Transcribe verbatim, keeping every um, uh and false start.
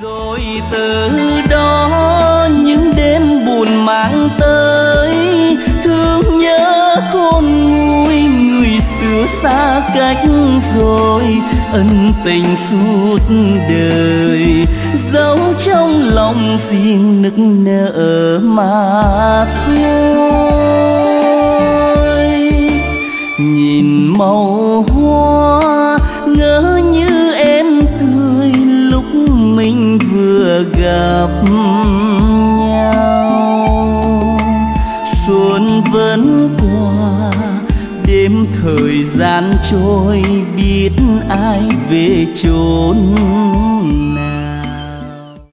Rồi từ đó những đêm buồn mang tới thương nhớ khôn nguôi, người xưa xa cách rồi ân tình suốt đời giấu trong lòng riêng nức nở mà thôi. Nhìn màu hoa ngỡ như em tươi lúc mình vừa gặp nhau, xuân vẫn qua đêm thời gian trôi biết ai về chốn